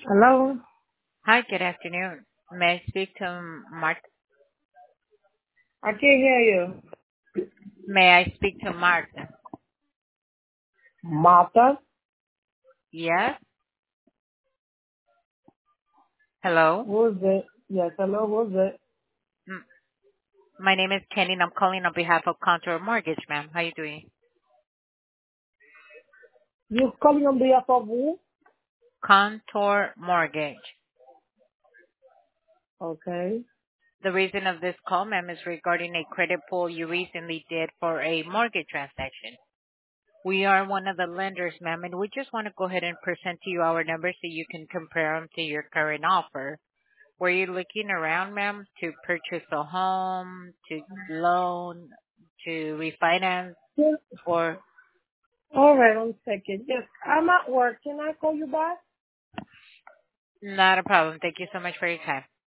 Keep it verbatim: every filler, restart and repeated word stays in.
Hello? Hi, good afternoon. May I speak to Mart? I can't hear you. May I speak to Marta? Martha? Yes. Hello. Who's it? Yes, hello, who's it? M- My name is Kenny, and I'm calling on behalf of Contour Mortgage, ma'am. How you doing? You calling on behalf of who? Contour Mortgage. Okay. The reason of this call, ma'am, is regarding a credit pull you recently did for a mortgage transaction. We are one of the lenders, ma'am, and we just want to go ahead and present to you our numbers so you can compare them to your current offer. Were you looking around, ma'am, to purchase a home, to loan, to refinance, Yes. or All right, one second. Yes, I'm at work. Can I call you back? not a problem? Thank you so much for your time.